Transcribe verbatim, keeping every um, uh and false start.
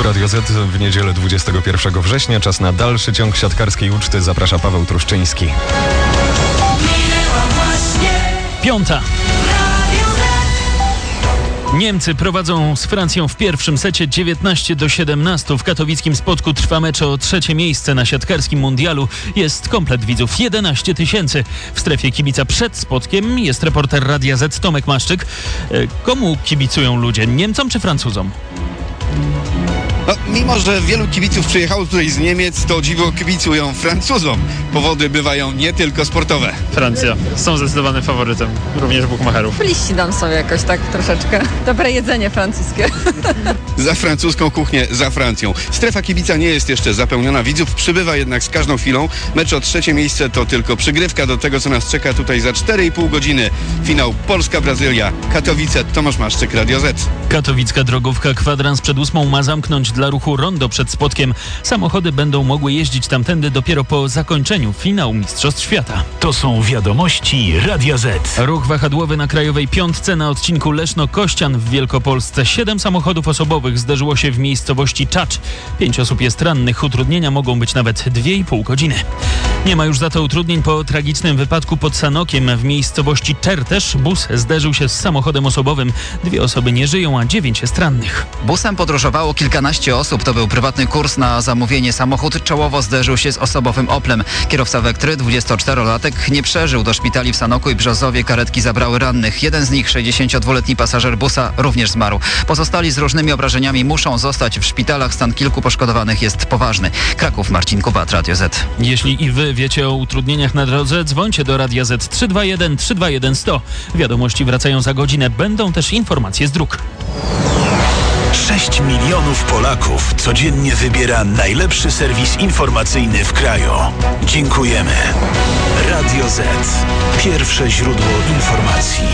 Tu Radio Z w niedzielę dwudziestego pierwszego września. Czas na dalszy ciąg siatkarskiej uczty. Zaprasza Paweł Truszczyński. Piąta. Niemcy prowadzą z Francją w pierwszym secie dziewiętnaście do siedemnastu. W katowickim Spodku trwa mecz o trzecie miejsce na siatkarskim mundialu. Jest komplet widzów, jedenaście tysięcy. W strefie kibica przed Spodkiem jest reporter Radia Z Tomek Maszczyk. Komu kibicują ludzie? Niemcom czy Francuzom? No, mimo że wielu kibiców przyjechało tutaj z Niemiec, to o dziwo kibicują Francuzom. Powody bywają nie tylko sportowe. Francja. Są zdecydowanym faworytem, również bukmacherów. Liści nam są jakoś tak troszeczkę. Dobre jedzenie francuskie. Za francuską kuchnię, za Francją. Strefa kibica nie jest jeszcze zapełniona widzów, przybywa jednak z każdą chwilą. Mecz o trzecie miejsce to tylko przygrywka do tego, co nas czeka tutaj za cztery i pół godziny. Finał Polska-Brazylia, Katowice, Tomasz Maszczyk, Radio Z. Katowicka drogówka kwadrans przed ósmą ma zamknąć dla ruchu rondo przed Spodkiem. Samochody będą mogły jeździć tamtędy dopiero po zakończeniu finału Mistrzostw Świata. To są wiadomości Radia Z. Ruch wahadłowy na Krajowej Piątce na odcinku Leszno-Kościan w Wielkopolsce. Siedem samochodów osobowych zderzyło się w miejscowości Czacz. Pięć osób jest rannych. Utrudnienia mogą być nawet dwie i pół godziny. Nie ma już za to utrudnień po tragicznym wypadku pod Sanokiem w miejscowości Czertesz. Bus zderzył się z samochodem osobowym. Dwie osoby nie żyją, a dziewięć jest rannych. Busem podróżowało kilkanaście osób. To był prywatny kurs na zamówienie. Samochód czołowo zderzył się z osobowym Oplem. Kierowca Wektry, dwudziestoczterolatek, nie przeżył. Do szpitali w Sanoku i Brzozowie karetki zabrały rannych. Jeden z nich, sześćdziesięciodwuletni pasażer busa, również zmarł. Pozostali z różnymi obrażeniami muszą zostać w szpitalach. Stan kilku poszkodowanych jest poważny. Kraków, Marcin Kubat, Radio Z. Jeśli i wy wiecie o utrudnieniach na drodze, dzwońcie do Radia Z trzysta dwadzieścia jeden trzysta dwadzieścia jeden sto. Wiadomości wracają za godzinę. Będą też informacje z dróg. sześć milionów Polaków codziennie wybiera najlepszy serwis informacyjny w kraju. Dziękujemy. Radio Z. Pierwsze źródło informacji.